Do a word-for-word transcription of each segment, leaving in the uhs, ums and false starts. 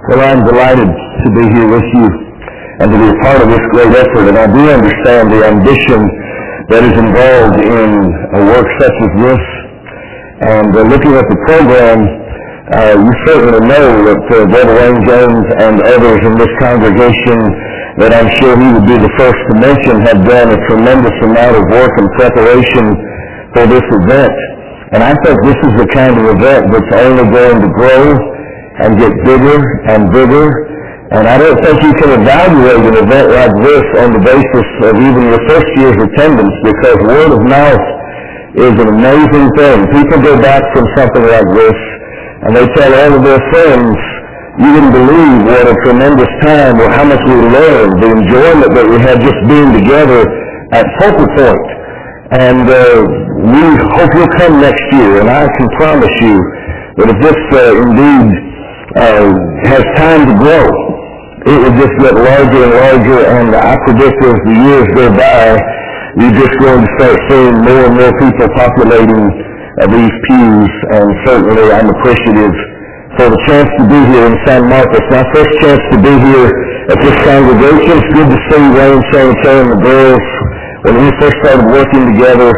Well, I'm delighted to be here with you and to be a part of this great effort. And I do understand the ambition that is involved in a work such as this. And uh, looking at the program, uh, you certainly know that uh, Brother Wayne Jones and others in this congregation that I'm sure he would be the first to mention have done a tremendous amount of work and preparation for this event. And I think this is the kind of event that's only going to grow and get bigger and bigger. And I don't think you can evaluate an event like this on the basis of even your first year's attendance, because word of mouth is an amazing thing. People go back from something like this and they tell all of their friends, you wouldn't believe what a tremendous time or how much we learned, the enjoyment that we had just being together at Focal Point. And uh, we hope you'll come next year, and I can promise you that if this uh, indeed uh, has time to grow, it will just get larger and larger, and I predict as the years go by, you're just going to start seeing more and more people populating uh, these pews, and certainly I'm appreciative for the chance to be here in San Marcos. My first chance to be here at this congregation. It's good to see Wayne, Sanitary, and the girls. When we first started working together,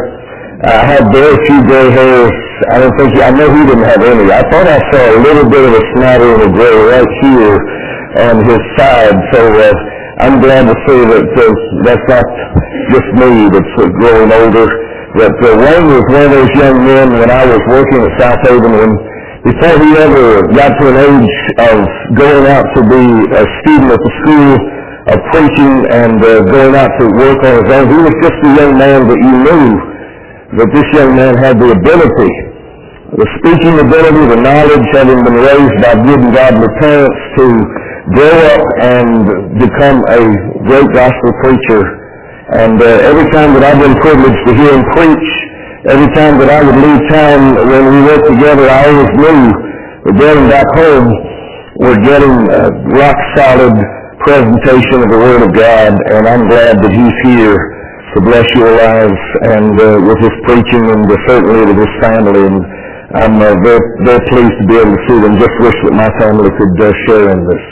I had very few gray hairs. I don't think, I know he didn't have any. I thought I saw a little bit of a smattering of gray right here on his side. So uh, I'm glad to see that uh, that's not just me that's uh, growing older. That uh, Wayne was one of those young men when I was working at South Haven, when before he ever got to an age of going out to be a student at the school of preaching and uh, going out to work on his own, he was just a young man that you knew that this young man had the ability, the speaking ability, the knowledge, having been raised by good and godly parents, to grow up and become a great gospel preacher. And uh, every time that I've been privileged to hear him preach, every time that I would leave town when we worked together, I always knew that getting back home, we're getting a rock-solid presentation of the Word of God, and I'm glad that he's here to bless your lives and uh, with his preaching, and uh, certainly with his family. And I'm uh, very, very pleased to be able to see them. Just wish that my family could uh, share in this.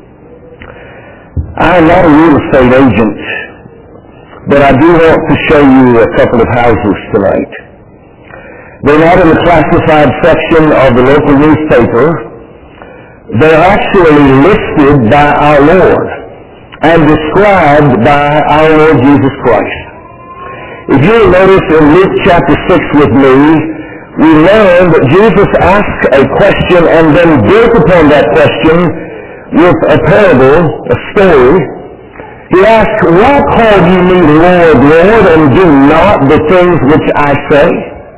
I'm not a real estate agent, but I do want to show you a couple of houses tonight. They're not in the classified section of the local newspaper. They're actually listed by our Lord and described by our Lord Jesus Christ. If you'll notice in Luke chapter six with me, we learn that Jesus asked a question and then built upon that question with a parable, a story. He asked, why call you me Lord, Lord, and do not the things which I say?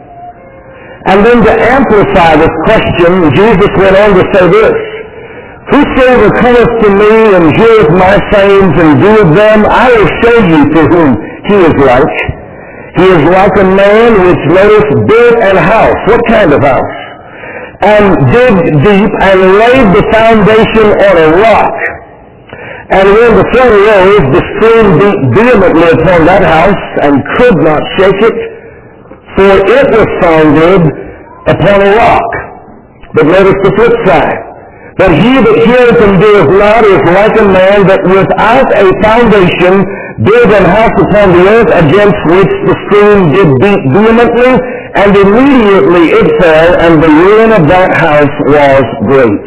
And then to amplify this question, Jesus went on to say this, whosoever cometh to me and heareth my sayings and doeth them, I will show you to whom he is like. He is like a man which, notice, built an house. What kind of house? And digged deep and laid the foundation on a rock. And when the flood arose, the stream beat vehemently upon that house and could not shake it, for it was founded upon a rock. But notice the flip side. But he that heareth and doeth not is like a man that without a foundation built an house upon the earth, against which the stream did beat vehemently, and immediately it fell, and the ruin of that house was great.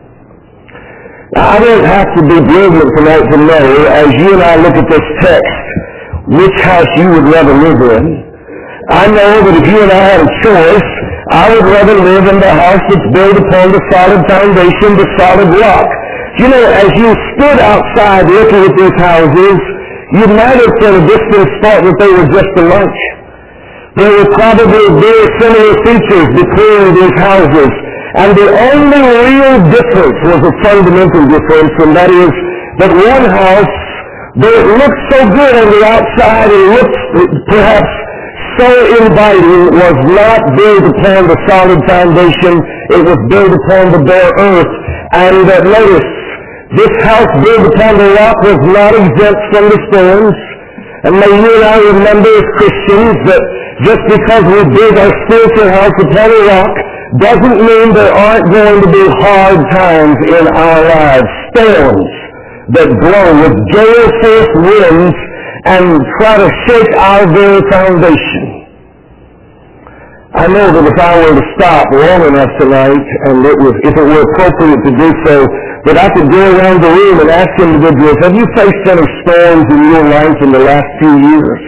Now, I don't have to be brilliant tonight to know, as you and I look at this text, which house you would rather live in. I know that if you and I had a choice, I would rather live in the house that's built upon the solid foundation, the solid rock. You know, as you stood outside looking at these houses, you might have from a distance thought that they were just alike. There were probably very similar features between these houses. And the only real difference was a fundamental difference, and that is that one house, though it looked so good on the outside and looked perhaps so inviting, was not built upon the solid foundation. It was built upon the bare earth. And uh, notice, this house built upon the rock was not exempt from the storms. And may you and I remember as Christians that just because we build our spiritual house upon a rock doesn't mean there aren't going to be hard times in our lives. Storms that blow with gale-force winds and try to shake our very foundation. I know that if I were to stop long enough tonight, and it was, if it were appropriate to do so, that I could go around the room and ask individuals, have you faced any storms in your life in the last few years?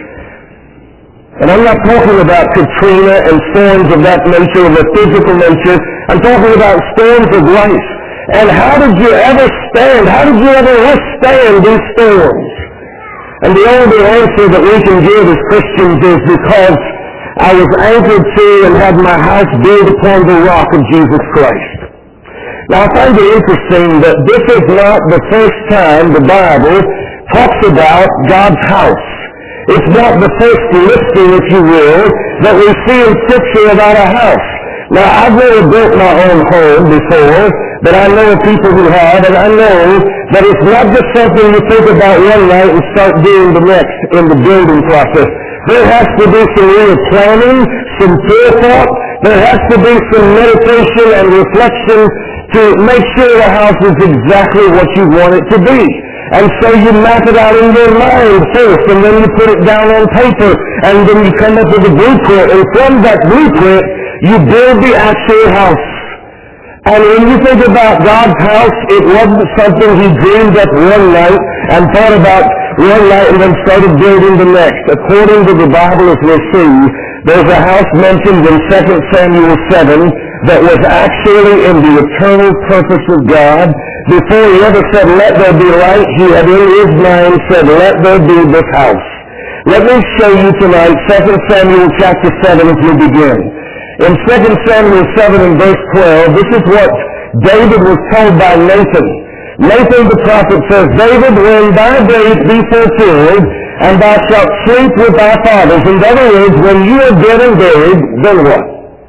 And I'm not talking about Katrina and storms of that nature, of a physical nature. I'm talking about storms of life. And how did you ever stand? How did you ever withstand these storms? And the only answer that we can give as Christians is because I was anchored to and had my house built upon the rock of Jesus Christ. Now I find it interesting that this is not the first time the Bible talks about God's house. It's not the first listing, if you will, that we see in Scripture about a house. Now I've never built my own home before, but I know people who have, and I know that it's not just something you think about one night and start doing the next in the building process. There has to be some real planning, some forethought. There has to be some meditation and reflection to make sure the house is exactly what you want it to be. And so you map it out in your mind first, and then you put it down on paper, and then you come up with a blueprint, and from that blueprint, you build the actual house. And when you think about God's house, it wasn't something he dreamed up one night and thought about one night and then started building the next. According to the Bible, as we'll see, there's a house mentioned in Second Samuel seven that was actually in the eternal purpose of God. Before he ever said, let there be light, he had in his mind said, let there be this house. Let me show you tonight Second Samuel chapter seven as we begin. In Second Samuel seven and verse twelve, this is what David was told by Nathan. Nathan the prophet says, David, when thy days be fulfilled, and thou shalt sleep with thy fathers. In other words, when you are dead and buried, then what?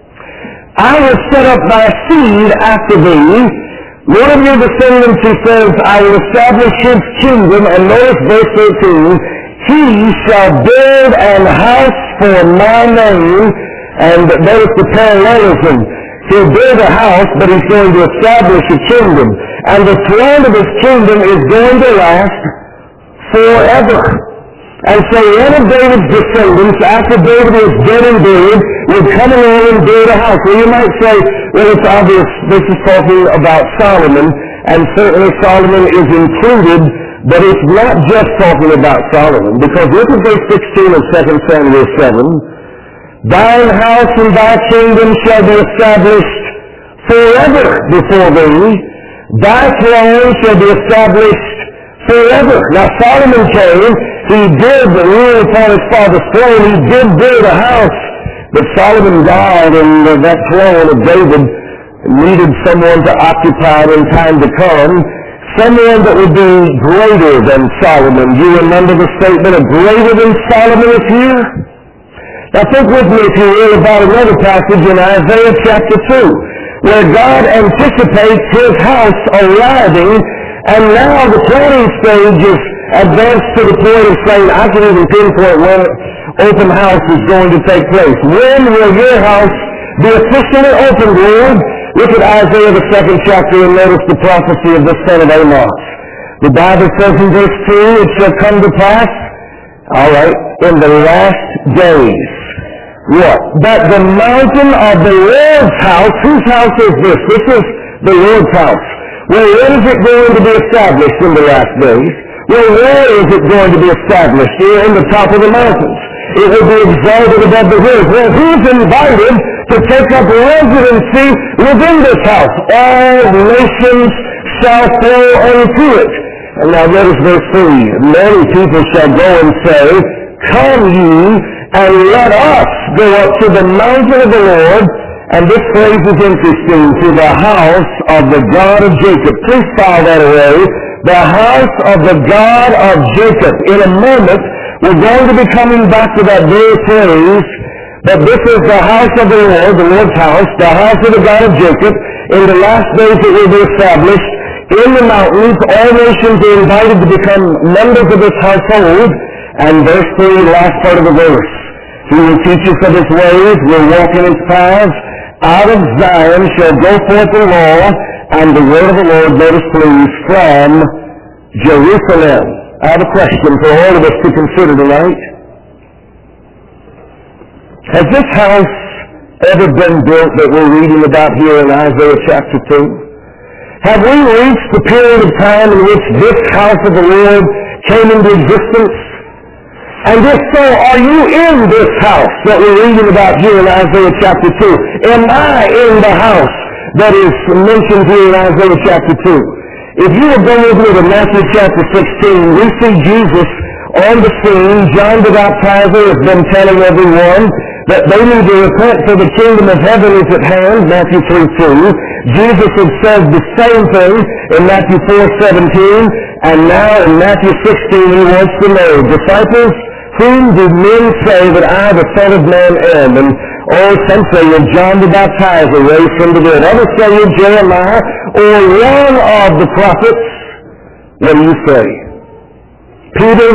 I will set up thy seed after thee. One of your descendants, he says, I will establish his kingdom. And notice verse thirteen, he shall build an house for my name. And notice the parallelism. He'll build a house, but he's going to establish a kingdom. And the throne of his kingdom is going to last forever. And so one of David's descendants, after David was dead and buried, would come along and build a house. Well, you might say, well, it's obvious this is talking about Solomon, and certainly Solomon is included, but it's not just talking about Solomon, because look at verse sixteen of Second Samuel seven. Thine house and thy kingdom shall be established forever before thee. Thy throne shall be established forever. Now Solomon came, he did rule upon his father's throne, he did build a house, but Solomon died, and uh, that throne of David needed someone to occupy it in time to come, someone that would be greater than Solomon. You remember the statement of greater than Solomon is here? Now think with me, if you will, about another passage in Isaiah chapter two, where God anticipates his house arriving, and now the planning stage is advanced to the point of saying, I can even pinpoint when open house is going to take place. When will your house be officially opened, Lord? Look at Isaiah the second chapter and notice the prophecy of the son of Amos. The Bible says in verse two, it shall come to pass, all right, in the last days. What? That the mountain of the Lord's house, whose house is this? This is the Lord's house. Well, when is it going to be established in the last days? Well, where is it going to be established? Here in the top of the mountains. It will be exalted above the hills. Well, who's invited to take up residency within this house? All nations shall flow unto it. And now notice verse three. Many people shall go and say, come ye, and let us go up to the mountain of the Lord. And this phrase is interesting, to the house of the God of Jacob. Please file that away. The house of the God of Jacob. In a moment, we're going to be coming back to that very phrase, but this is the house of the Lord, the Lord's house, the house of the God of Jacob. In the last days it will be established in the mountains. All nations are invited to become members of this household. And verse three, the last part of the verse. He will teach us of his ways, will walk in his paths. Out of Zion shall go forth the law, and the word of the Lord, notice please, from Jerusalem. I have a question for all of us to consider tonight. Has this house ever been built that we're reading about here in Isaiah chapter two? Have we reached the period of time in which this house of the Lord came into existence? And if so, are you in this house that we're reading about here in Isaiah chapter two? Am I in the house that is mentioned here in Isaiah chapter two? If you will go with me to Matthew chapter sixteen, we see Jesus on the scene. John the Baptizer has been telling everyone that they need to repent, for the kingdom of heaven is at hand, Matthew three two. Jesus had said the same thing in Matthew four seventeen, and now in Matthew sixteen he wants to know, disciples, whom do men say that I, the Son of Man, am? And oh, some say you're John the Baptizer, raised from the dead. Others say you're Jeremiah, or one of the prophets. What do you say? Peter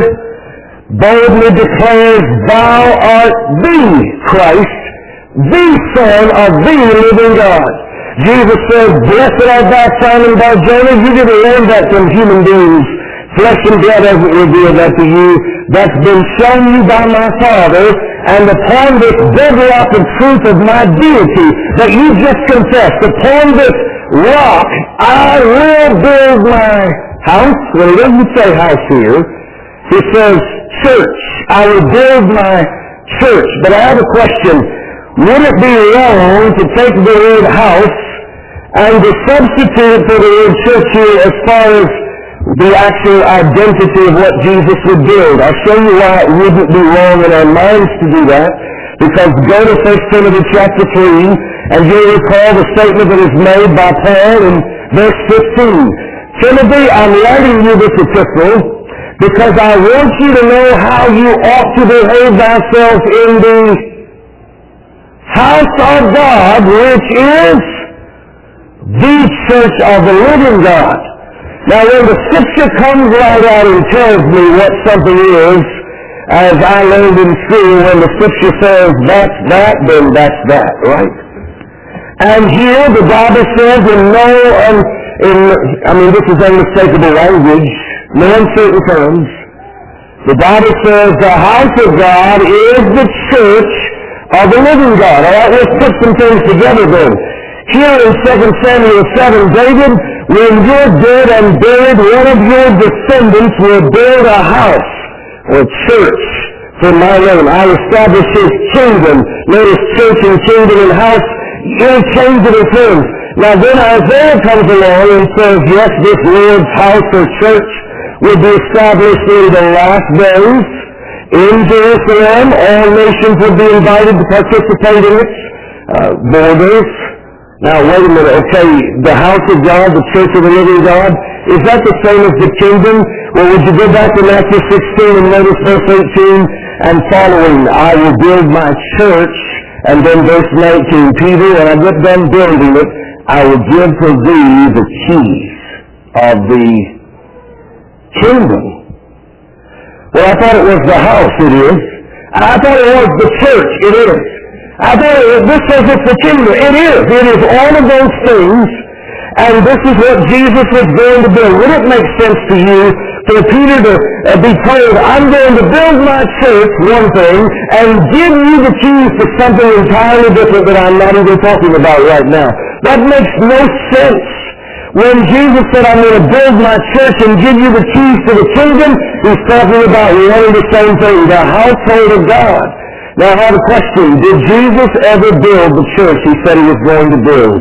boldly declares, thou art the Christ, the Son of the living God. Jesus says, blessed art thou, Simon Bar-Jonah. You didn't learn that from human beings. Flesh and blood hasn't revealed that to you. That's been shown you by my Father. And upon this bedrock of truth of my deity that you just confessed, upon this rock I will build my house. Well, he doesn't say house here. He says church. I will build my church. But I have a question. Would it be wrong to take the word house and to substitute for the word church here as far as the actual identity of what Jesus would build? I'll show you why it wouldn't be wrong in our minds to do that. Because go to First Timothy chapter three, and you'll recall the statement that is made by Paul in verse fifteen. Timothy, I'm writing you this epistle because I want you to know how you ought to behave thyself in the house of God, which is the church of the living God. Now, when the Scripture comes right out and tells me what something is, as I learned in school, when the Scripture says that's that, then that's that, right? And here the Bible says in no, um, in, I mean, this is unmistakable language, no uncertain terms. The Bible says the house of God is the church of the living God. All right, let's put some things together then. Here in Second Samuel seven, David, when you're dead and buried, one of your descendants will build a house or church for my name. I'll establish his kingdom. Notice church and kingdom and house, interchangeable terms. Now then Isaiah comes along and says, yes, this Lord's house or church will be established in the last days in Jerusalem. All nations will be invited to participate in its uh, borders. Now, wait a minute, okay, the house of God, the church of the living God, is that the same as the kingdom? Well, would you go back to Matthew sixteen and notice verse eighteen and following, I will build my church, and then verse nineteen, Peter, when I get done building it, I will give to thee the keys of the kingdom. Well, I thought it was the house, it is. I thought it was the church, it is. I thought it, this says it's the kingdom. It is. It is all of those things, and this is what Jesus was going to build. Would it make sense to you for Peter to uh, be told, I'm going to build my church, one thing, and give you the keys to something entirely different that I'm not even talking about right now? That makes no sense. When Jesus said, I'm going to build my church and give you the keys to the kingdom, he's talking about one and the same thing, the household of God. Now I have a question. Did Jesus ever build the church he said he was going to build?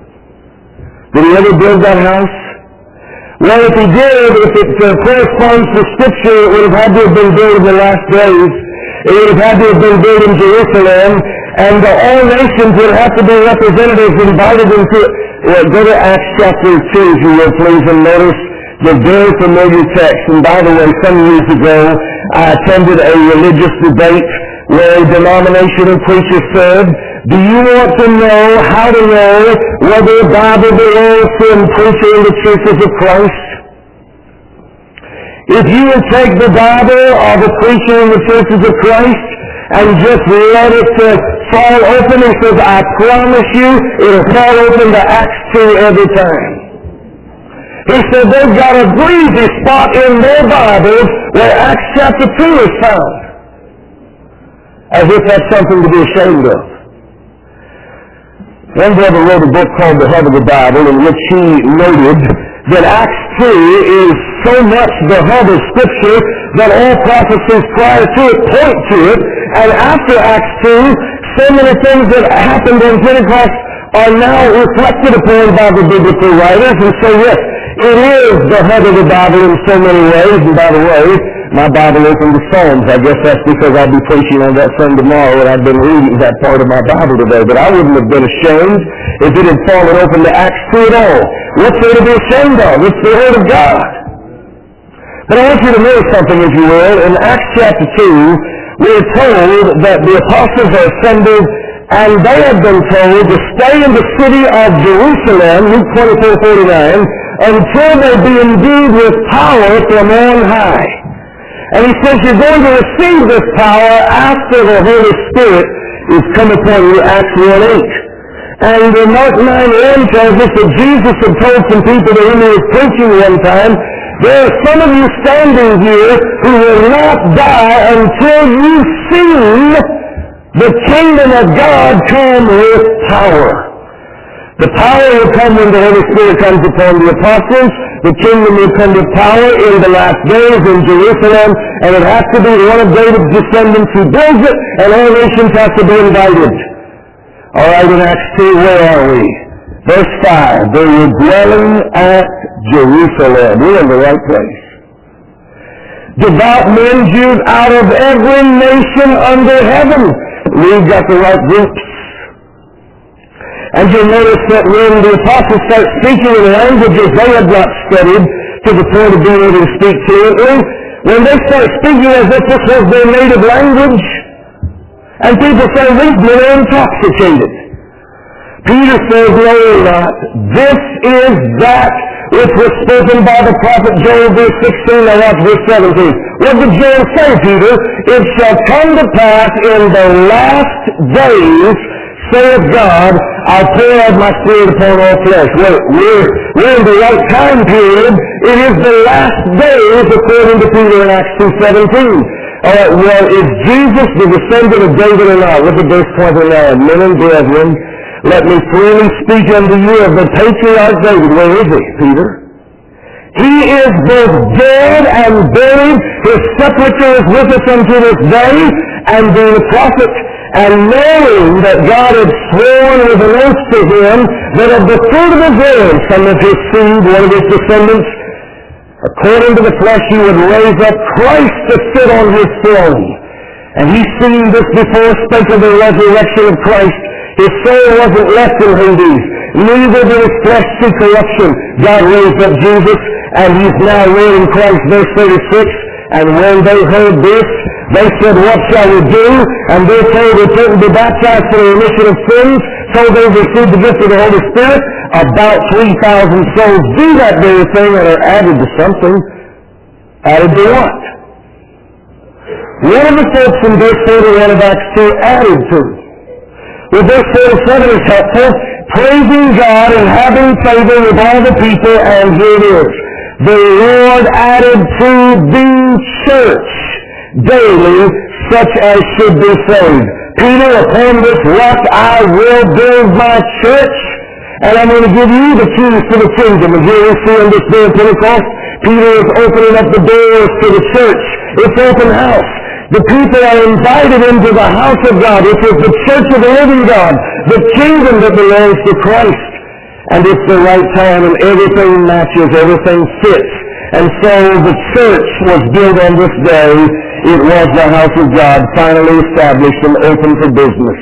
Did he ever build that house? Well, if he did, if it uh, corresponds to Scripture, it would have had to have been built in the last days. It would have had to have been built in Jerusalem, and uh, all nations would have to be representatives invited into it. Well, go to Acts chapter two, if you will, please, and notice the very familiar text. And by the way, some years ago, I attended a religious debate where a denominational preacher said, do you want to know how to know whether the Bible belongs to a preacher in the churches of Christ? If you will take the Bible of the preaching in the churches of Christ and just let it uh, fall open, he says, I promise you, it'll fall open to Acts two every time. He said they've got a breezy spot in their Bibles where Acts chapter two is found. As if that's something to be ashamed of. One brother wrote a book called The Hub of the Bible, in which he noted that Acts two is so much the hub of Scripture that all prophecies prior to it point to it, and after Acts two, so many things that happened on Pentecost are now reflected upon by the biblical writers, and so yes, it is the hub of the Bible in so many ways, and by the way, my Bible opened to Psalms. I guess that's because I'll be preaching on that some tomorrow, and I've been reading that part of my Bible today. But I wouldn't have been ashamed if it had fallen open to Acts two at all. What's there to be ashamed of? It's the Word of God. But I want you to know something, if you will. In Acts chapter two, we're told that the apostles are assembled, and they have been told to stay in the city of Jerusalem, Luke twenty-four forty-nine, until they be endued with power from on high. And he says you're going to receive this power after the Holy Spirit is come upon you, Acts one eight. And in Mark nine one tells us that Jesus had told some people to whom he was preaching one time, there are some of you standing here who will not die until you've seen the kingdom of God come with power. The power will come when the Holy Spirit comes upon the apostles. The kingdom will come with power in the last days in Jerusalem, and it has to be one of David's descendants who builds it, and all nations have to be invited. All right, in Acts two, where are we? Verse five, they were dwelling at Jerusalem. We're in the right place. Devout men, Jews out of every nation under heaven. We've got the right groups. And you'll notice that when the apostles start speaking in languages they had not studied to the point of being able to speak fluently, when they start speaking as if this was their native language, and people say, these men are intoxicated. Peter says, no, not. This is that which was spoken by the prophet Joel, verse sixteen, now watch verse seventeen. What did Joel say, Peter? It shall come to pass in the last days, saith God, I'll pour out my spirit upon all flesh. We're, we're, we're in the right time period. It is the last days according to Peter in Acts two seventeen. All right, well, is Jesus the descendant of David or not? Look at verse twenty-nine. Men and brethren, let me freely speak unto you of the patriarch David. Where is he, Peter? He is both dead and buried. His sepulchre is with us unto this day, and being a prophet, and knowing that God had sworn with an oath to him that of the fruit of his womb, some of his seed, one of his descendants, according to the flesh, he would raise up Christ to sit on his throne. And he seen this before, spake of the resurrection of Christ. His soul wasn't left in Hades, neither did his flesh see corruption. God raised up Jesus, and he's now reigning Christ, verse thirty-six. And when they heard this, they said, what shall we do? And they told, repent and be baptized for the remission of sins. So they received the gift of the Holy Spirit. About three thousand souls do that very thing and are added to something. Added to what? One of the folks in verse thirty-one of Acts two added to. Well, verse thirty-seven is helpful. Praising God and having favor with all the people, and here it is. The Lord added to the church daily such as should be saved. Peter, upon this rock I will build my church, and I'm going to give you the keys to the kingdom. And here we see on this day of Pentecost, Peter is opening up the doors to the church. It's open house. The people are invited into the house of God, which is the church of the living God, the kingdom that belongs to Christ. And it's the right time, and everything matches, everything fits. And so the church was built on this day. It was the house of God, finally established and open for business.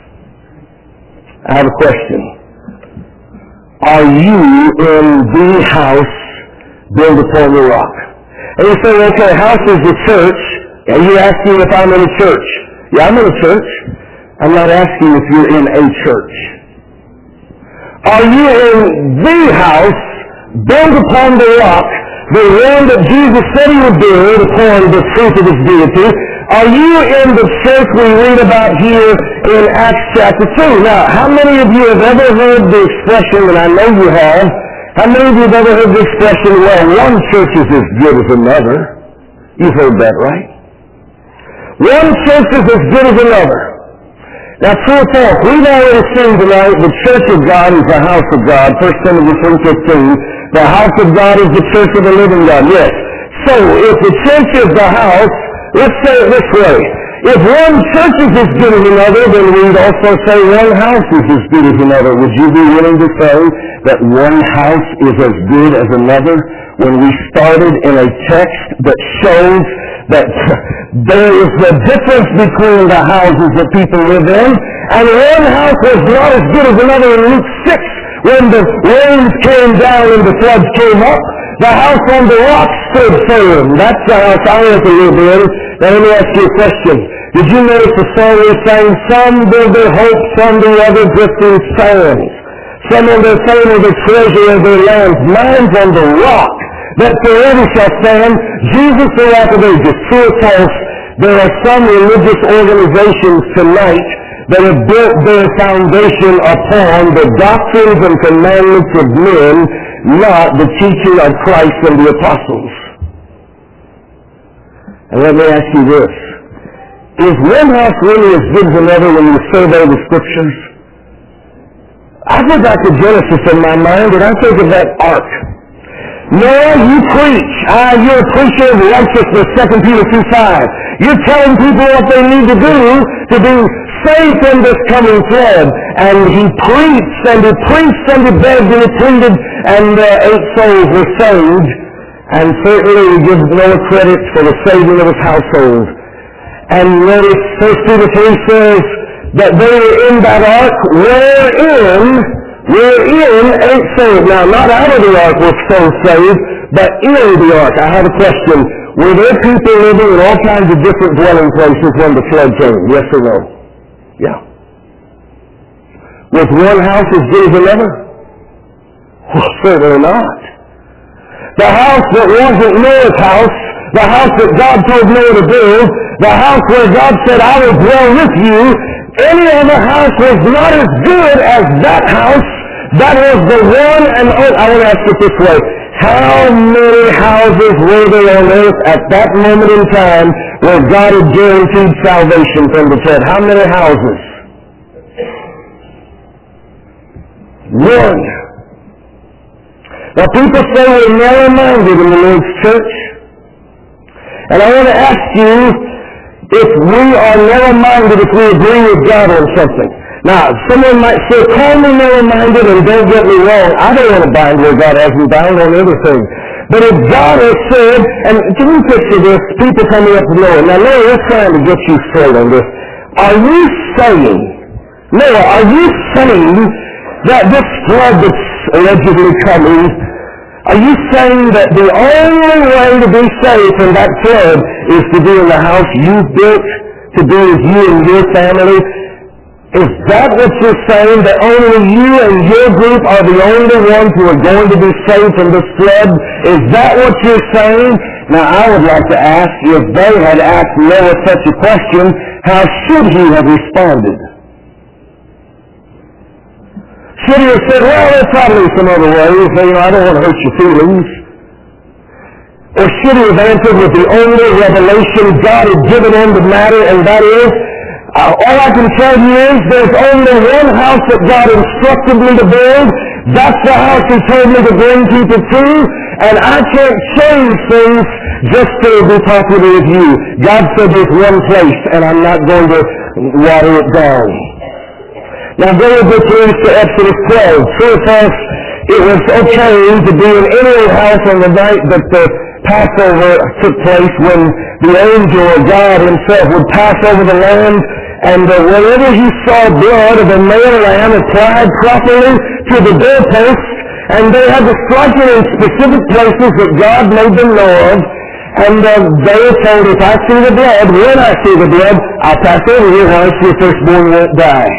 I have a question. Are you in the house built upon the rock? And you say, okay, house is the church. Are you asking if I'm in a church? Yeah, I'm in a church. I'm not asking if you're in a church. Are you in the house built upon the rock the one that Jesus said he would build upon the truth of his deity? Are you in the church we read about here in Acts chapter two? Now, how many of you have ever heard the expression, and I know you have, how many of you have ever heard the expression, well, one church is as good as another? You've heard that, right? One church is as good as another. Now, true or false, we've already seen tonight the church of God is the house of God. First Timothy three fifteen. The house of God is the church of the living God. Yes. So, if the church is the house, let's say it this way. If one church is as good as another, then we'd also say one house is as good as another. Would you be willing to say that one house is as good as another when we started in a text that shows that there is a difference between the houses that people live in, and one house was not as good as another in Luke six when the rains came down and the floods came up? The house on the rock stood firm. That's the house I want to live in. Now let me ask you a question. Did you notice the song we sang? Some build their hopes on the other drifting sands. Some on their fame or the treasure of their lands. Mine's on the rock that forever shall stand. Jesus, the rock of ages. True or false, there are some religious organizations tonight that have built their foundation upon the doctrines and commandments of men, not the teaching of Christ and the apostles. And let me ask you this. Is one house really as good as another when you survey the scriptures? I go back to Genesis in my mind and I think of that ark. Noah, you preach. Ah, you're a preacher of righteousness, Second Peter two five. You're telling people what they need to do to be safe in this coming flood. And he preached, and he preached, and he begged, and he pleaded, and uh, eight souls were saved. And certainly we give Noah credit for the saving of his household. And notice First Peter three says that they were in that ark wherein We're in eight souls. Now, not out of the ark were souls saved, but in the ark. I have a question. Were there people living in all kinds of different dwelling places when the flood came? Yes or no? Yeah. Was one house as good as another? Well, certainly not. The house that wasn't Noah's house, the house that God told Noah to build, the house where God said, I will dwell with you, any other house was not as good as that house. That was the one and only. I want to ask it this way. How many houses were there on earth at that moment in time where God had guaranteed salvation from the flood? How many houses? One. Now people say we're narrow-minded in the Lord's church. And I want to ask you if we are narrow-minded, if we agree with God on something. Now, someone might say, call me narrow-minded and don't get me wrong. I don't want to bind where God has me bound on everything. But if God has said, and can you picture this, people coming up to Noah. Now, Noah, we're trying to get you straight on this. Are you saying, Noah, are you saying that this flood that's allegedly coming, are you saying that the only way to be safe from that flood is to be in the house you built, to be with you and your family? Is that what you're saying, that only you and your group are the only ones who are going to be saved from this flood? Is that what you're saying? Now, I would like to ask, if they had asked Noah such a question, how should he have responded? Should he have said, well, there's probably some other ways, you know, I don't want to hurt your feelings. Or should he have answered with the only revelation God had given him the matter, and that is, Uh, all I can tell you is there's only one house that God instructed me to build. That's the house He told me to bring people to. And I can't change things just to be popular with you. God said there's one place, and I'm not going to water it down. Now go with me please to Exodus twelve. True or false, it was okay to be in any house on the night that the Passover took place, when the angel or God himself would pass over the land, and uh, whenever he saw blood of a male lamb applied properly to the doorpost, and they had to strike it in specific places that God made them know of, and uh, they were told, if I see the blood, when I see the blood, I'll pass over here once your firstborn won't die.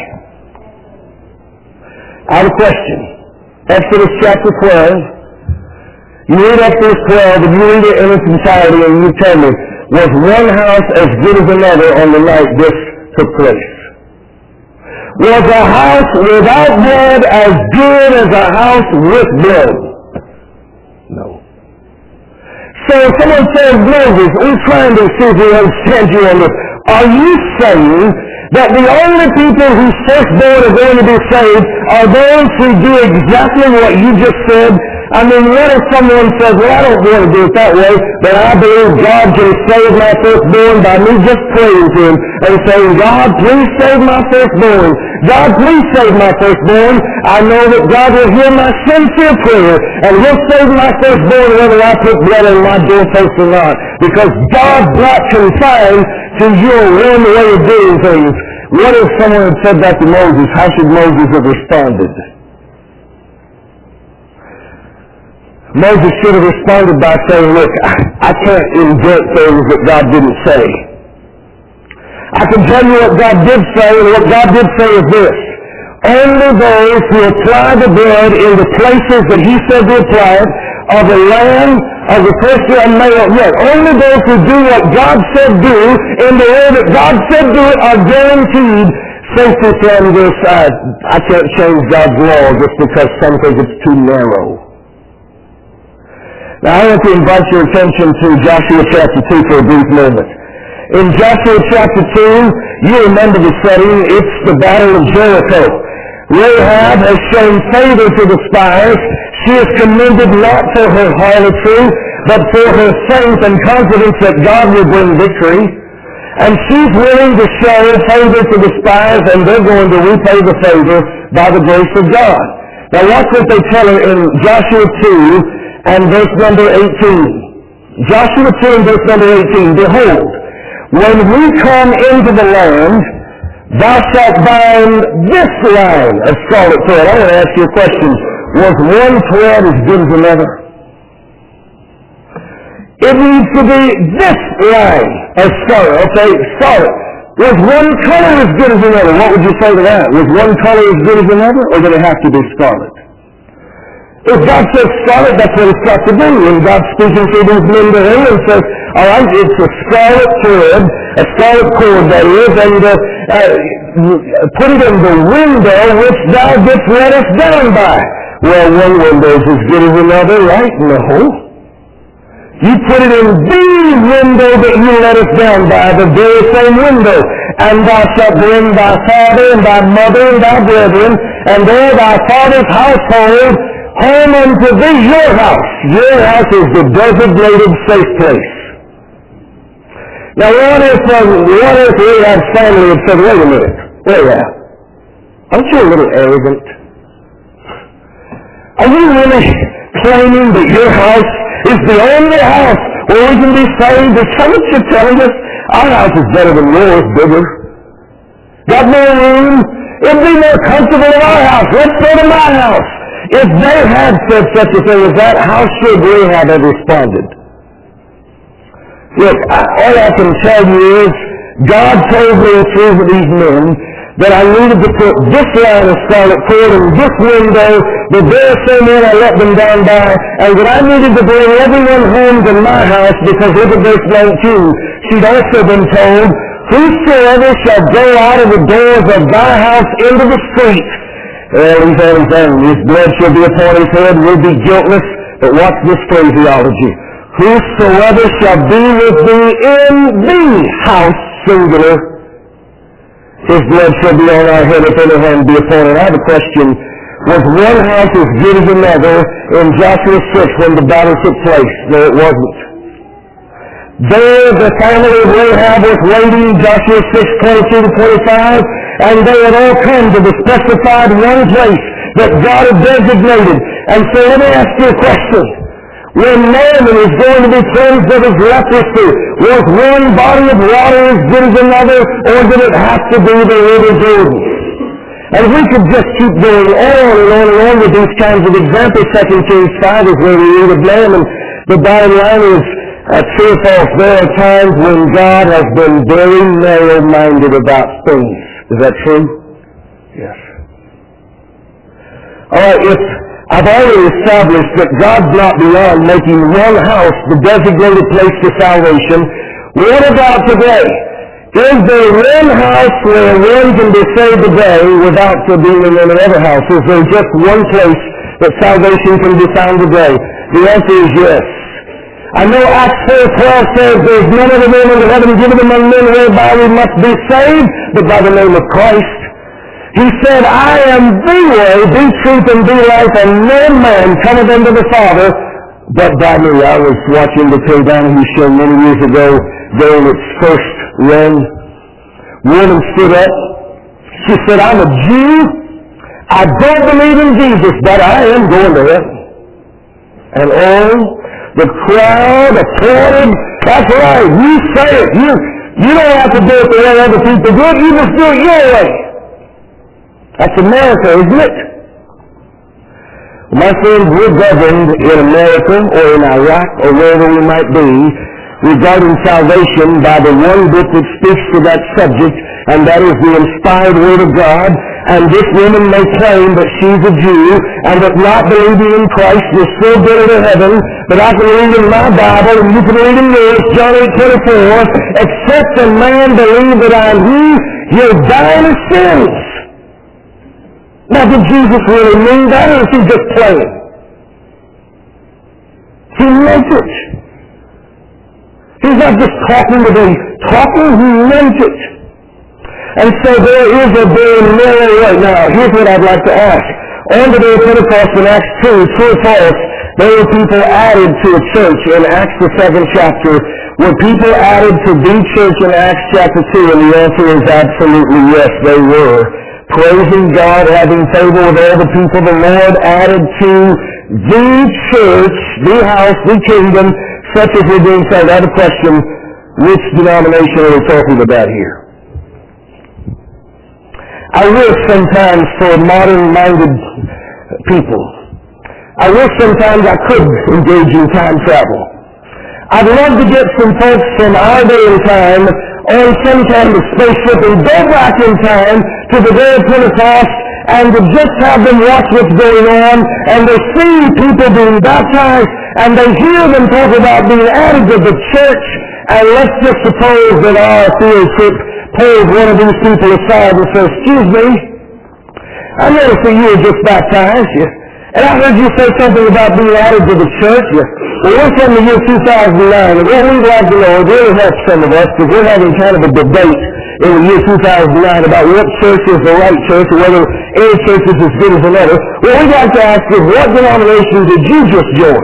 I have a question. Exodus chapter twelve. You read Exodus twelve, and you read it in its entirety, and you tell me, was one house as good as another on the night this took place? Was a house without blood as good as a house with blood? No. So someone says, Moses, we're trying to see if we understand you on this. Are you saying that the only people whose firstborn are going to be saved are those who do exactly what you just said? I mean, what if someone says, well, I don't want to do it that way, but I believe God can save my firstborn by me just praying to Him and saying, God, please save my firstborn. God, please save my firstborn. I know that God will hear my sincere prayer, and He'll save my firstborn whether I put blood on my doorpost or not. Because God's not confined to your one way of doing things. What if someone had said that to Moses? How should Moses have responded? Moses should have responded by saying, look, I, I can't invent things that God didn't say. I can tell you what God did say, and what God did say is this. Only those who apply the blood in the places that He said to apply it, of the lamb, of the first young male, yes, only those who do what God said do, in the way that God said do it, are guaranteed safety from this. I, I can't change God's law just because some think it's too narrow. Now, I want to invite your attention to Joshua chapter two for a brief moment. In Joshua chapter two, you remember the setting. It's the Battle of Jericho. Rahab has shown favor to the spies. She is commended not for her harlotry, but for her faith and confidence that God will bring victory. And she's willing to show favor to the spies, and they're going to repay the favor by the grace of God. Now, watch what they tell her in Joshua two, and verse number eighteen. Joshua two and verse number eighteen. Behold, when we come into the land, thou shalt bind this line of scarlet thread. I want to ask you a question. Was one thread as good as another? It needs to be this line of scarlet. Okay, scarlet. Was one color as good as another? What would you say to that? Was one color as good as another, or did it have to be scarlet? If God says scarlet, that's what it's got to do. When God's speaking through these men to him and says, all right, it's a scarlet thread, a scarlet cord that is, and uh, uh, put it in the window which thou didst let us down by. Well, one window is as good as another, right? No. You put it in the window that you let us down by, the very same window. And thou shalt bring thy father and thy mother and thy brethren, and there thy father's household, home unto thee, your house. Your house is the designated safe place. Now, what if, um, what if Rahab's family had said, wait a minute, Rahab, aren't you a little arrogant? Are you really claiming that your house is the only house where we can be saved? Is that what you're telling us? Our house is better than yours, bigger. Got more room? It'd be more comfortable in our house. Let's go to my house. If they had said such a thing as that, how should Rahab have responded? Look, I, all I can tell you is, God told me through these men that I needed to put this line of scarlet cord in this window, the very same one I let them down by, and that I needed to bring everyone home to my house, because look at verse nineteen. She'd also been told, whosoever shall go out of the doors of thy house into the street, well, he's always saying, his blood shall be upon his head, will be guiltless. But watch this phraseology. Whosoever shall be with thee in the house, singular, his blood shall be on our head if any hand be upon it. I have a question. Was one house as good as another in Joshua six when the battle took place? No, it wasn't. There, the family of Rahab was waiting, Joshua six, twenty-two to twenty-five, and they had all come to the specified one place that God had designated. And so let me ask you a question. When Naaman is going to be cleansed of his leprosy, was one body of water as good as another, or did it have to be the river Jordan? And we could just keep going on and on and on with these kinds of examples. Second Kings five is where we read of Naaman. The bottom line is, Uh, true or false, there are times when God has been very narrow-minded about things. Is that true? Yes. All right, if I've already established that God's not beyond making one house the designated place for salvation. What about today? Is there one house where one can be saved today without being in another house? Is there just one place that salvation can be found today? The answer is yes. I know Acts four twelve says there's none other name under heaven given among men whereby we must be saved, but by the name of Christ. He said, I am the way, the truth, and the life, and no man cometh unto the Father but by me. I was watching the Kay Donahue show many years ago during its first run. Woman stood up. She said, I'm a Jew. I don't believe in Jesus, but I am going to heaven. And oh, the crowd applauded. That's right. You say it. You, you don't have to do it the way other people do it. You just do it your way. That's America, isn't it? My friends, we're governed in America or in Iraq or wherever we might be regarding salvation by the one book that speaks to that subject, and that is the inspired Word of God. And this woman may claim that she's a Jew and that not believing in Christ will still get her to heaven, but I can read in my Bible and you can read in yours, John eight twenty-four, except a man believe that I am He, he'll die in his sins. Now, did Jesus really mean that, or is he just playing? He meant it. He's not just talking to be talking, he meant it. And so there is a very narrow way. Now, here's what I'd like to ask. On the day of Pentecost in Acts two, true or false, there were people added to a church in Acts the seventh chapter. Were people added to the church in Acts chapter two? And the answer is absolutely yes, they were. Praising God, having favor with all the people, the Lord added to the church, the house, the kingdom, such as we're being saved. I have a question. Which denomination are we talking about here? I wish sometimes for modern-minded people, I wish sometimes I could engage in time travel. I'd love to get some folks from our day and time on some kind of spaceship and go back in time to the day of Pentecost and to just have them watch what's going on, and they see people being baptized and they hear them talk about being added to the church, and let's just suppose that our field trip pulls one of these people aside and says, excuse me, I noticed that you were just baptized, you, and I heard you say something about being added to the church. You, well, we're from the year two thousand nine, and what we'd like to know, it really helps some of us, because we're having kind of a debate in the year two thousand nine about what church is the right church, or whether any church is as good as another. What we'd like to ask is, what denomination did you just join?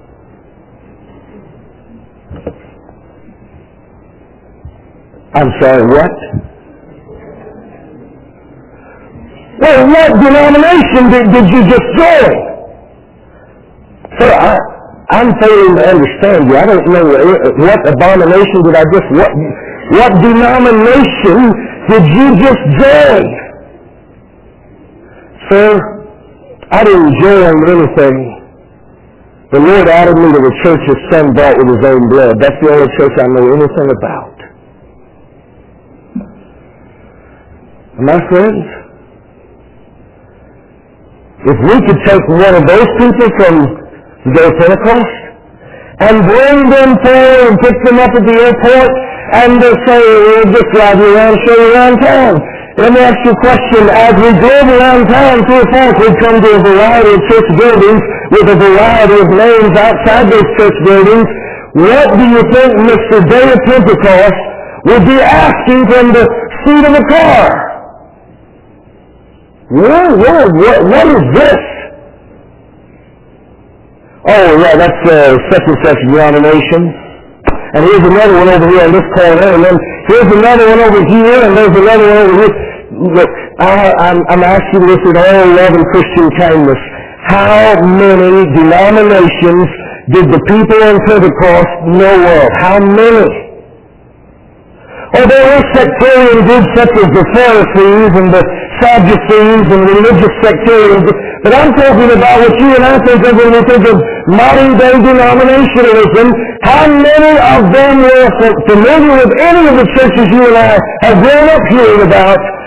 I'm sorry, what? Well, what denomination did, did you just join? Sir, I, I'm failing to understand you. I don't know what abomination did I just, what, what denomination did you just join? Sir, I didn't join anything. The Lord added me to the church His Son bought with His own blood. That's the only church I know anything about. My friends, if we could take one of those people from the day of Pentecost and bring them forward and pick them up at the airport and they say, we'll just drive you around, show you around town. Let me ask you a question. As we drove around town, through a park, we'd come to a variety of church buildings with a variety of names outside those church buildings. What do you think Mister Day of Pentecost would be asking from the seat of the car? Whoa, whoa, what, what is this? Oh, yeah, that's uh, such and such denomination. And here's another one over here on this corner, and then here's another one over here, and there's another one over here. Look, I, I'm, I'm asking this in all love and Christian kindness. How many denominations did the people on Pentecost know of? How many? Oh, there were sectarian groups such as the Pharisees and the Sadducees and religious sectarians, but I'm talking about what you and I think of when we think of modern-day denominationalism. How many of them were familiar with any of the churches you and I have grown up hearing about,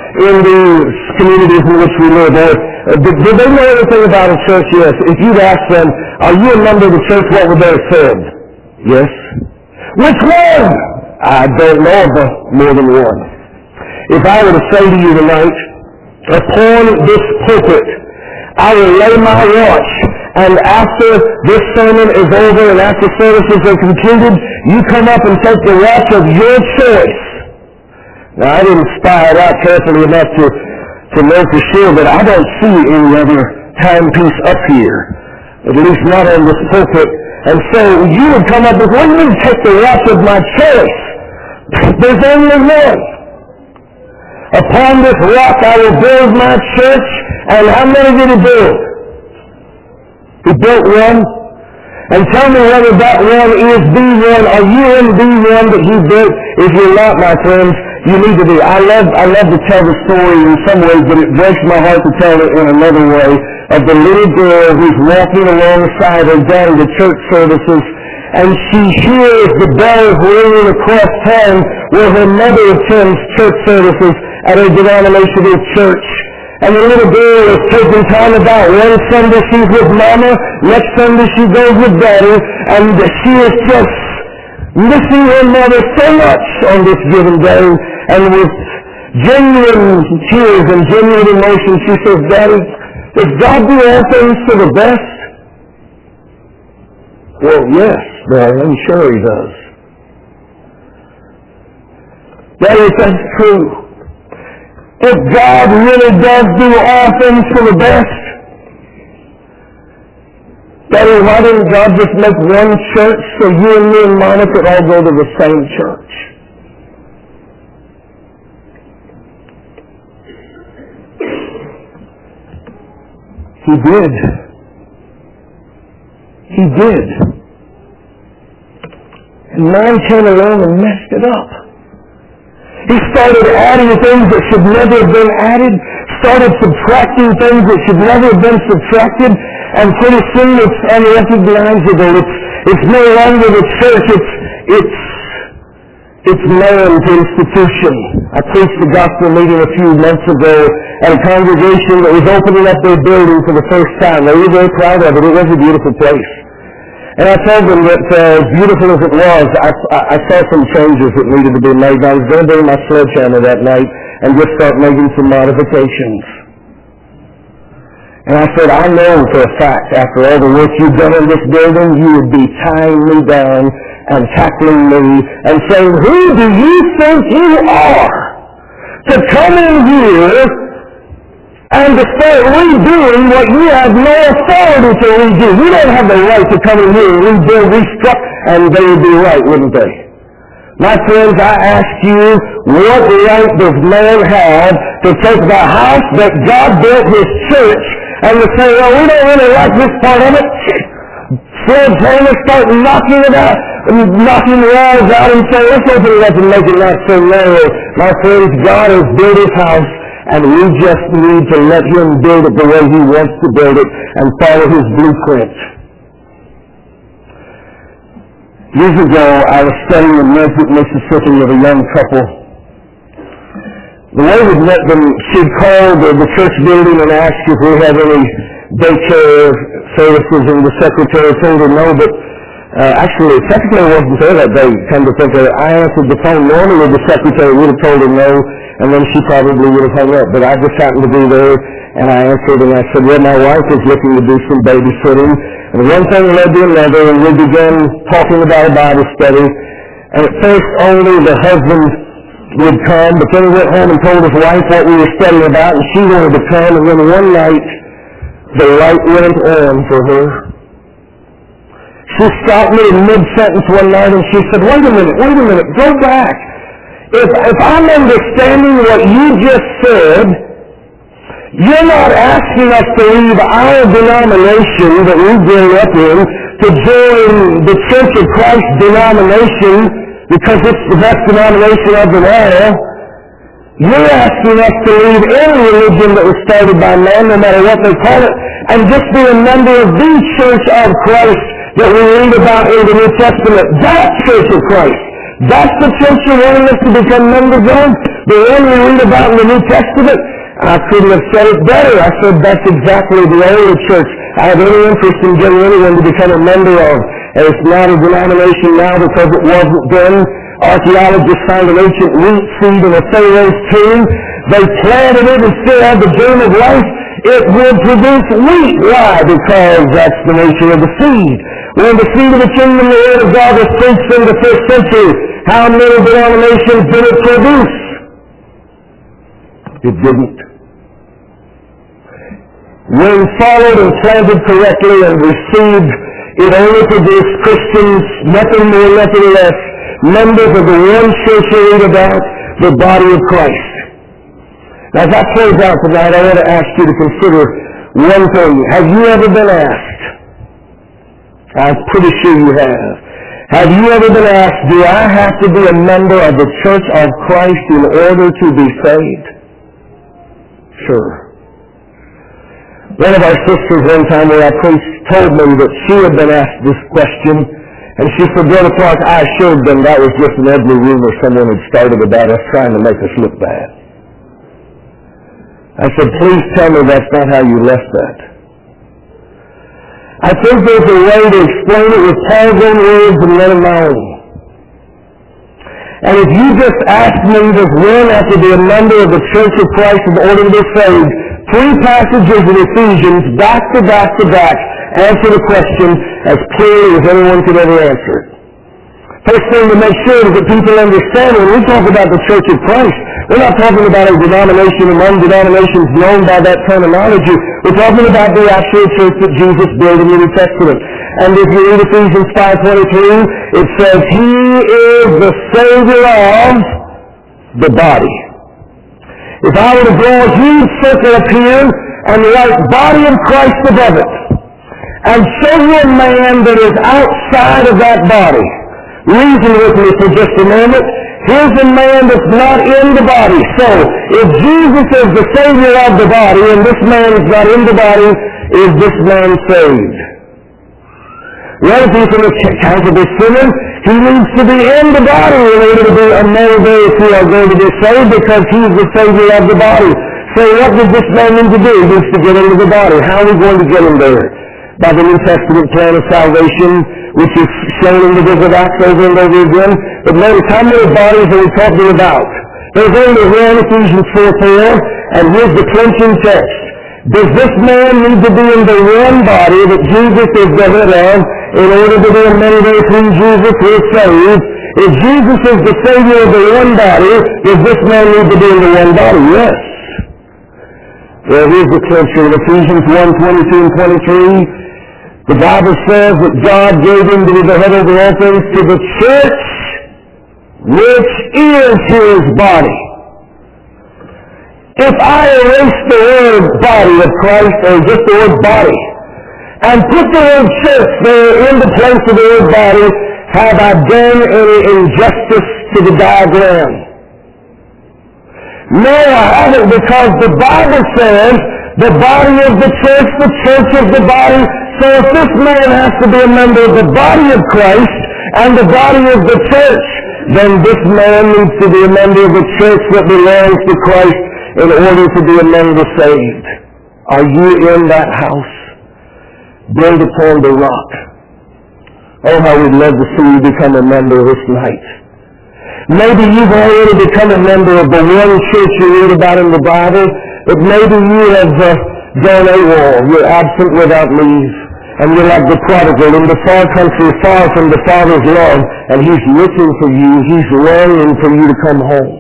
in the communities in which we live. Uh, did, did they know anything about a church? Yes. If you'd ask them, are you a member of the church, what would they have said? Yes. Which one? I don't know of more than one. If I were to say to you tonight, upon this pulpit, I will lay my watch, and after this sermon is over and after services are concluded, you come up and take the watch of your choice. Now, I didn't spy it out carefully enough to, to know for sure, but I don't see any other timepiece up here, at least not on this pulpit. And so you would come up with, what do you mean take the watch of my choice? There's only one. Upon this rock I will build my church, and how many did he build? He built one. And tell me whether that one is the one. Are you in the one that he built? If you're not, my friends, you need to be. I love, I love to tell the story in some ways, but it breaks my heart to tell it in another way, of the little girl who's walking alongside her down to church services, and she hears the bells ringing across town where her mother attends church services at a denominational church. And the little girl is taking time about. One Sunday she's with Mama, next Sunday she goes with Daddy, and she is just missing her mother so much on this given day. And with genuine tears and genuine emotion, she says, Daddy, does God do all things for the best? Well, yes, Daddy, I'm sure he does. Daddy, that's true. If God really does do all things for the best, Daddy, why didn't God just make one church so you and me and Mama could all go to the same church? He did. He did. And man came along and messed it up. He started adding things that should never have been added, started subtracting things that should never have been subtracted, and pretty soon it's unrecognizable. It's, it's no longer the church, it's, it's, it's man's institution. I preached the gospel meeting a few months ago at a congregation that was opening up their building for the first time. They were very proud of it. It was a beautiful place. And I told them that uh, as beautiful as it was, I, I, I saw some changes that needed to be made. I was going to bring my sledgehammer that night and just start making some modifications. And I said, I know for a fact, after all the work you've done in this building, you would be tying me down and tackling me and saying, who do you think you are to come in here and to start redoing what you have no authority to redo? You don't have the right to come in here and rebuild, restruct, and they would be right, wouldn't they? My friends, I ask you, what right does man have to take the house that God built his church and to say, well, we don't really like this part of it? Sledgehammer, start knocking it out, knocking the walls out and say, let's open it up and make it not so narrow. My friends, God has built his house, and we just need to let him build it the way he wants to build it and follow his blueprint. Years ago, I was studying in Memphis, Mississippi with a young couple. The way we'd met them, she'd called the, the church building and asked if we had any daycare services, and the secretary told her no, but uh, actually the secretary wasn't there that day, come to think of it. I answered the phone. Normally the secretary would have told her no, and then she probably would have hung up. But I just happened to be there, and I answered, and I said, well, my wife is looking to do some babysitting. And one thing led to another, and we began talking about a Bible study. And at first only the husband would come, but then he went home and told his wife what we were studying about, and she wanted to come. And then one night, the light went on for her. She stopped me in mid-sentence one night, and she said, wait a minute, wait a minute, go back. If, if I'm understanding what you just said, you're not asking us to leave our denomination that we grew up in to join the Church of Christ denomination because it's the best denomination of them all. You're asking us to leave any religion that was started by man, no matter what they call it, and just be a member of the Church of Christ that we read about in the New Testament. That Church of Christ. That's the church you're wanting us to become members of? The one we read about in the New Testament? I couldn't have said it better. I said that's exactly the only church I have any interest in getting anyone to become a member of. And it's not a denomination now because it wasn't then. Archaeologists found an ancient wheat seed in a Pharaoh's tomb. They planted it and still had the germ of life. It would produce wheat. Why? Because that's the nature of the seed. When the seed of the kingdom, the word of God, was preached in the first century, how many denominations did it produce? It didn't. When followed and planted correctly and received, it only produced Christians, nothing more, nothing less, members of the one church you read about, the body of Christ. Now, as I close out tonight, I want to ask you to consider one thing. Have you ever been asked? I'm pretty sure you have. Have you ever been asked, do I have to be a member of the Church of Christ in order to be saved? Sure. One of our sisters one time where I preached told me that she had been asked this question, and she said, Brother Clark, I assured them that was just an ugly rumor someone had started about us trying to make us look bad. I said, please tell me that's not how you left that. I think there's a way to explain it with Paul's own words and none of my own. And if you just ask me, does one have to be a member of the Church of Christ in order to be saved, three passages in Ephesians, back to back to back, answer the question as clearly as anyone could ever answer it. First thing to make sure is that people understand when we talk about the Church of Christ, we're not talking about a denomination among denominations known by that terminology. We're talking about the actual church that Jesus built in the New Testament. And if you read Ephesians five twenty-three, it says, He is the Savior of the body. If I were to draw a huge circle up here and write body of Christ above it, and show you a man that is outside of that body, reason with me for just a moment. Here's a man that's not in the body. So, if Jesus is the Savior of the body and this man is not in the body, is this man saved? Well, if he's an accountable sinner, he needs to be in the body in order to be among those who are going to be saved because he's the Savior of the body. So what does this man need to do? He needs to get into the body. How are we going to get him there? By the New Testament plan of salvation, which is shown in the book of Acts over and over again. But notice, how many bodies are we talking about? There's only one, Ephesians four four, and here's the clinching text. Does this man need to be in the one body that Jesus is the head of in order to be among those whom Jesus will save? If Jesus is the Savior of the one body, does this man need to be in the one body? Yes. Well, here's the clincher in Ephesians one twenty-two and twenty-three. The Bible says that God gave him to be the head over all things to the church, which is his body. If I erase the word body of Christ, or just the word body, and put the word church there in the place of the word body, have I done any injustice to the diagram? No, I haven't, because the Bible says the body of the church, the church of the body. So if this man has to be a member of the body of Christ and the body of the church, then this man needs to be a member of the church that belongs to Christ in order to be among the saved. Are you in that house? Build upon the rock. Oh, how we'd love to see you become a member this night. Maybe you've already become a member of the one church you read about in the Bible, but maybe you have uh, gone AWOL. You're absent without leave. And you're like the prodigal in the far country, far from the Father's love, and He's looking for you. He's longing for you to come home.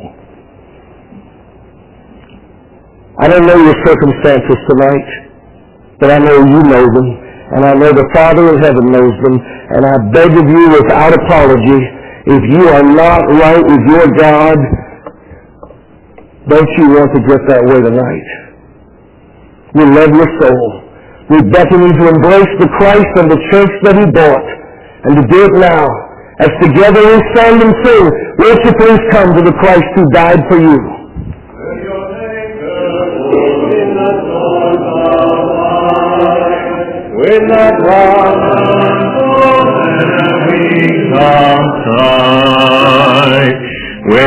I don't know your circumstances tonight, but I know you know them, and I know the Father in heaven knows them, and I beg of you without apology, if you are not right with your God, don't you want to get that way tonight? We love your soul. We beckon you to embrace the Christ and the church that He bought, and to do it now. As together we stand and sing, worshipers come to the Christ who died for you. With that rock, we come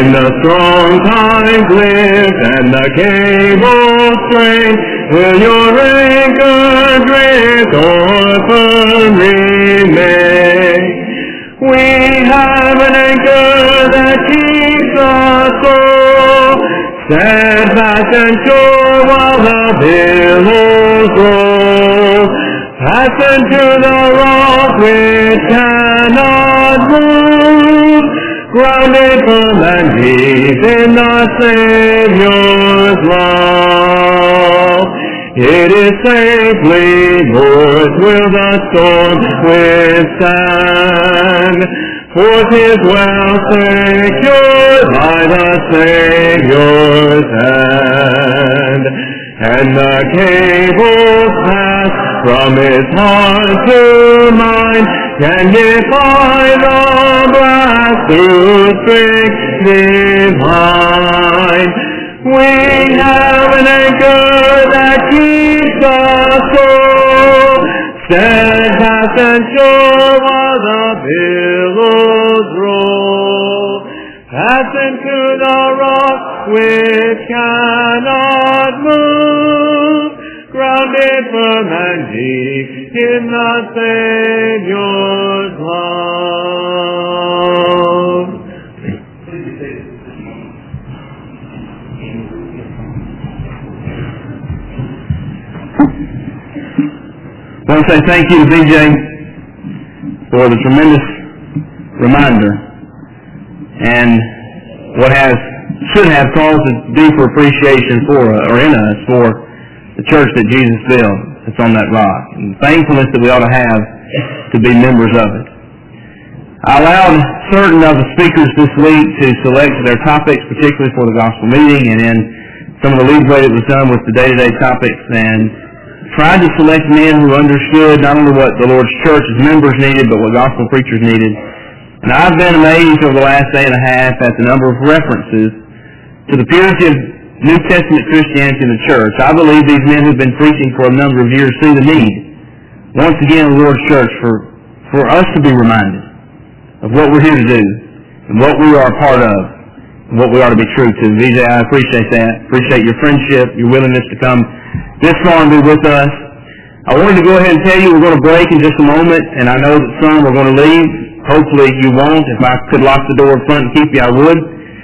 When the strong times lift and the cable strain, will your anchor drift or firm remain? We have an anchor that keeps us soul, steadfast and sure while the billows roll. Fastened to the rock which cannot move, grounded firm and deep in the Savior's love. It is safely moored, will the storm withstand, for 'tis well secured by the Savior's hand. And the cables pass from his heart to mine, can defy the blast through strength divine. We have an anchor that keeps us soul, steadfast and sure while the billows roll. Fastened to the rock which cannot move, grounded firm and deep in the Savior's love. I want to say thank you to B J for the tremendous reminder and what has should have caused a deeper appreciation for or in us for the church that Jesus built. It's on that rock, and the thankfulness that we ought to have to be members of it. I allowed certain of the speakers this week to select their topics, particularly for the gospel meeting, and then some of the lead way that was done with the day-to-day topics, and tried to select men who understood not only what the Lord's church's members needed, but what gospel preachers needed. And I've been amazed over the last day and a half at the number of references to the purity of New Testament Christianity in the church. I believe these men who've been preaching for a number of years see the need, once again, in the Lord's church, for, for us to be reminded of what we're here to do, and what we are a part of, and what we ought to be true to. V J, I appreciate that. Appreciate your friendship, your willingness to come this far and be with us. I wanted to go ahead and tell you we're going to break in just a moment, and I know that some are going to leave. Hopefully you won't. If I could lock the door up front and keep you, I would.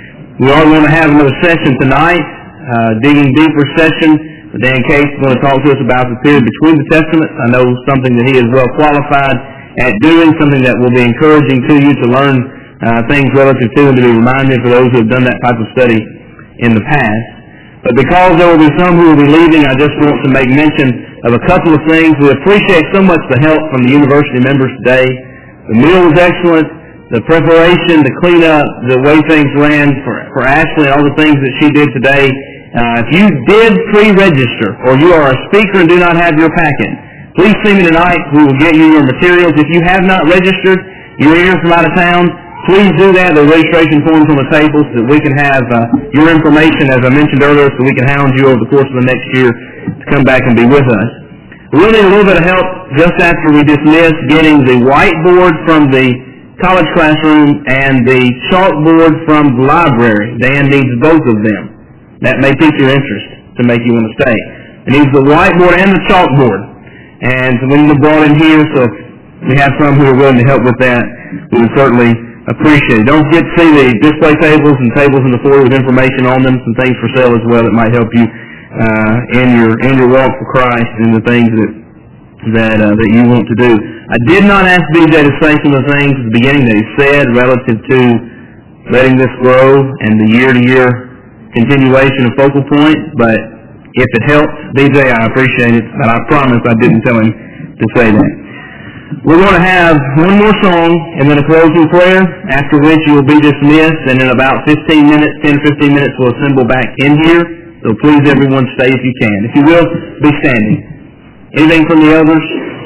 We are going to have another session tonight, uh, digging deeper session. Dan Case is going to talk to us about the period between the Testaments. I know something that he is well qualified at doing, something that will be encouraging to you to learn uh, things relative to and to be reminded for those who have done that type of study in the past. But because there will be some who will be leaving, I just want to make mention of a couple of things. We appreciate so much the help from the university members today. The meal was excellent. The preparation, the cleanup, the way things ran for, for Ashley, all the things that she did today. Uh, if you did pre-register or you are a speaker and do not have your packet, please see me tonight. We will get you your materials. If you have not registered, you're here from out of town, please do that. The registration forms on the table so that we can have uh, your information, as I mentioned earlier, so we can hound you over the course of the next year to come back and be with us. We'll need a little bit of help just after we dismiss getting the whiteboard from the college classroom and the chalkboard from the library. Dan needs both of them. That may pique your interest to make you want to stay. It needs the whiteboard and the chalkboard. And we need them brought in here, so if we have some who are willing to help with that, we would certainly appreciate it. Don't forget to see the display tables and tables in the foyer with information on them, some things for sale as well that might help you uh, in your in your walk for Christ and the things that that uh, that you want to do. I did not ask B J to say some of the things at the beginning that he said relative to letting this grow and the year-to-year continuation of Focal Point, but if it helps, B J, I appreciate it, but I promise I didn't tell him to say that. We're going to have one more song and then a closing prayer, after which you will be dismissed, and in about fifteen minutes, ten to fifteen minutes, we'll assemble back in here. So please, everyone, stay if you can. If you will, be standing. Anything from the elders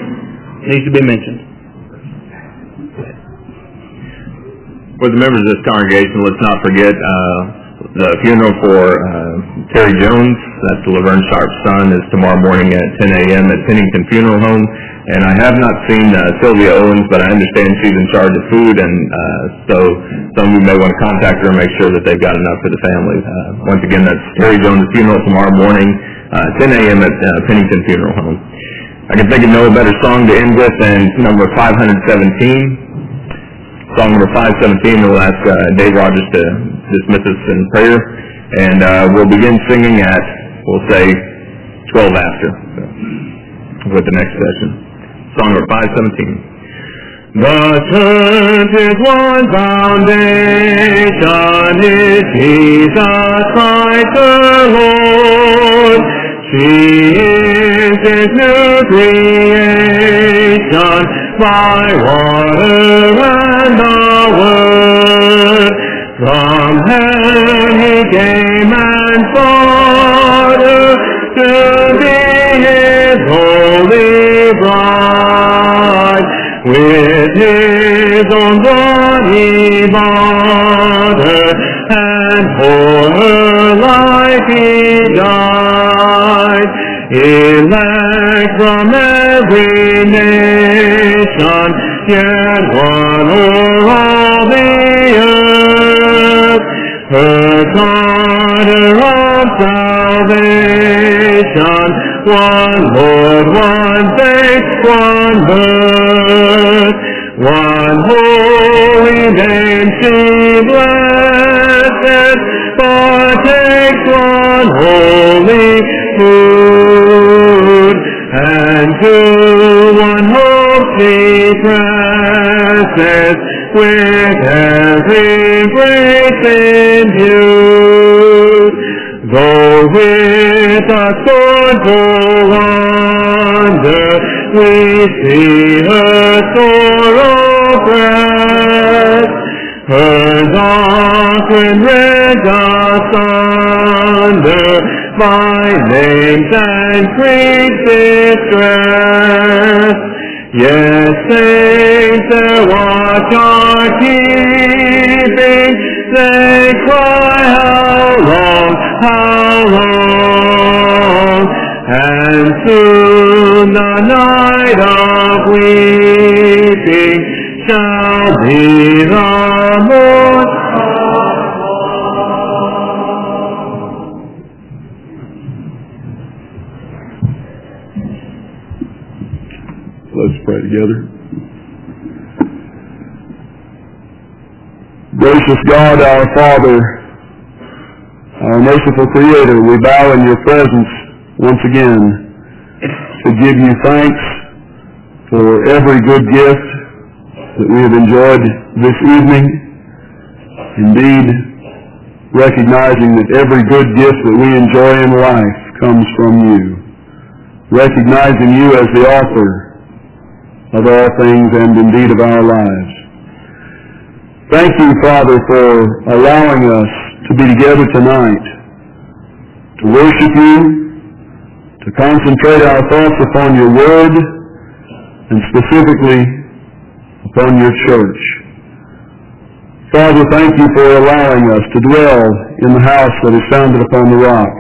needs to be mentioned? For the members of this congregation, let's not forget uh, the funeral for uh, Terry Jones, that's Laverne Sharp's son, is tomorrow morning at ten a.m. at Pennington Funeral Home. And I have not seen uh, Sylvia Owens, but I understand she's in charge of food, and uh, so some of you may want to contact her and make sure that they've got enough for the family. Uh, once again, that's Terry Jones' funeral tomorrow morning, uh, ten a.m. at uh, Pennington Funeral Home. I can think of no better song to end with than number five seventeen. Song number five seventeen, we'll ask uh, Dave Rogers to dismiss us in prayer, and uh, we'll begin singing at, we'll say, twelve after, so, with the next session. Song number five seventeen. The church is one foundation, is Jesus Christ the Lord. She is His new creation, by water and the word. From heaven He came and sought her to be His holy bride. With His own blood He bought her, and for her life He died. Elect from every nation, yet one o'er all the earth. Her charter of salvation, one Lord, one faith, one birth, one holy name she blessed, partakes one holy food, and to one hope she presses, with every grace imbued. Though with a sword go under, we see her sore oppressed, her doctrine rent asunder, by names and creeds distressed. Yes, saints their watch are keeping, they cry, how long, how long? And soon the night of weeping shall be the morn. Let's pray together. Gracious God, our Father, our merciful Creator, we bow in your presence once again to give you thanks for every good gift that we have enjoyed this evening. Indeed, recognizing that every good gift that we enjoy in life comes from you. Recognizing you as the author of all things and indeed of our lives. Thank you, Father, for allowing us to be together tonight, to worship you, to concentrate our thoughts upon your word, and specifically upon your church. Father, thank you for allowing us to dwell in the house that is founded upon the rock.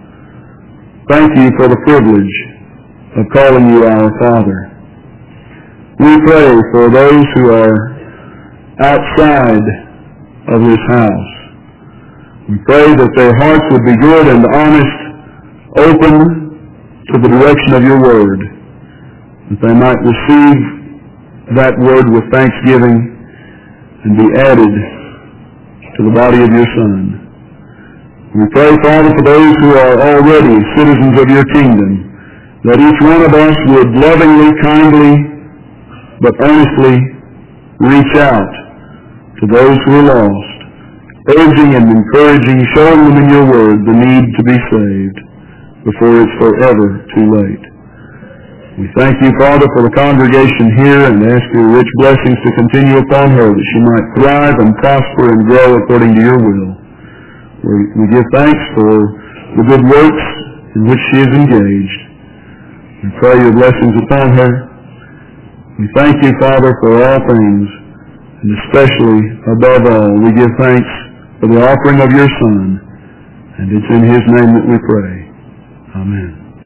Thank you for the privilege of calling you our Father. We pray for those who are outside of this house. We pray that their hearts would be good and honest, open to the direction of your word, that they might receive that word with thanksgiving and be added to the body of your Son. We pray, Father, for those who are already citizens of your kingdom, that each one of us would lovingly, kindly, but earnestly reach out to those who are lost, urging and encouraging, showing them in your word the need to be saved before it's forever too late. We thank you, Father, for the congregation here and ask your rich blessings to continue upon her, that she might thrive and prosper and grow according to your will. We, we give thanks for the good works in which she is engaged. We pray your blessings upon her. We thank you, Father, for all things, and especially, above all, we give thanks for the offering of your Son, And it's in His name that we pray. Amen.